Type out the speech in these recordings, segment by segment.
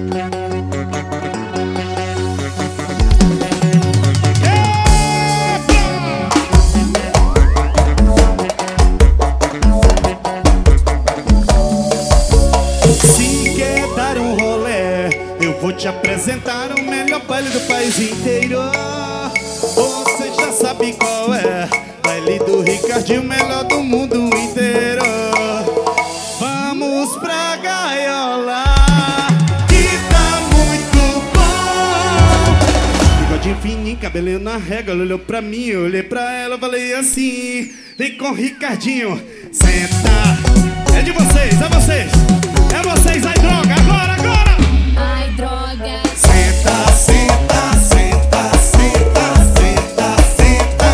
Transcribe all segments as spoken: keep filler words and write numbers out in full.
Vou te apresentar o melhor baile do país inteiro. Você já sabe qual é. Baile do Ricardinho, melhor do mundo inteiro. Vamos pra gaiola, que tá muito bom. Bigodinho fininho, cabelinho na régua. Ela olhou pra mim, eu olhei pra ela, falei assim: vem com o Ricardinho, senta. É de vocês, é vocês. É vocês, ai droga, agora, agora. Ai, droga. Senta, senta, senta, senta, senta, senta.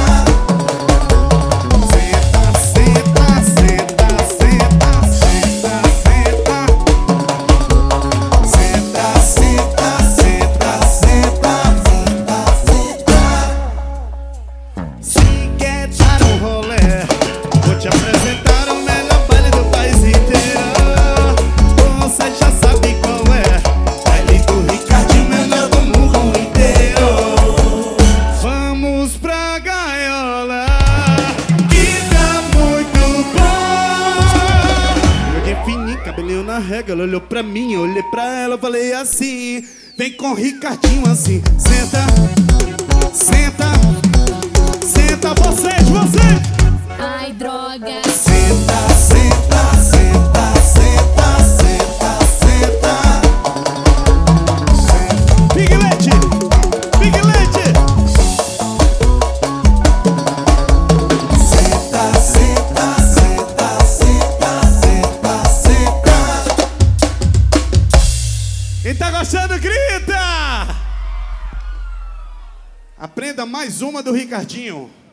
Senta, senta, senta, senta, senta, senta. Senta, senta, senta, senta, senta. Se quer dar um rolê, vou te apresentar o melhor baile do país inteiro. Você já sabe qual é. Baile do Ricardinho, melhor do mundo inteiro. Vamos pra gaiola, que tá muito bom. Eu de fininho, cabelinho na régua. Ela olhou pra mim, eu olhei pra ela, eu falei assim: vem com o Ricardinho assim. Senta, senta, senta, vocês, vocês. Ai, droga. Senta, senta, senta, senta, senta, senta. Big Leite, Big Leite. Senta, senta, senta, senta, senta, senta. Quem tá gostando, grita! Aprenda mais uma do Ricardinho.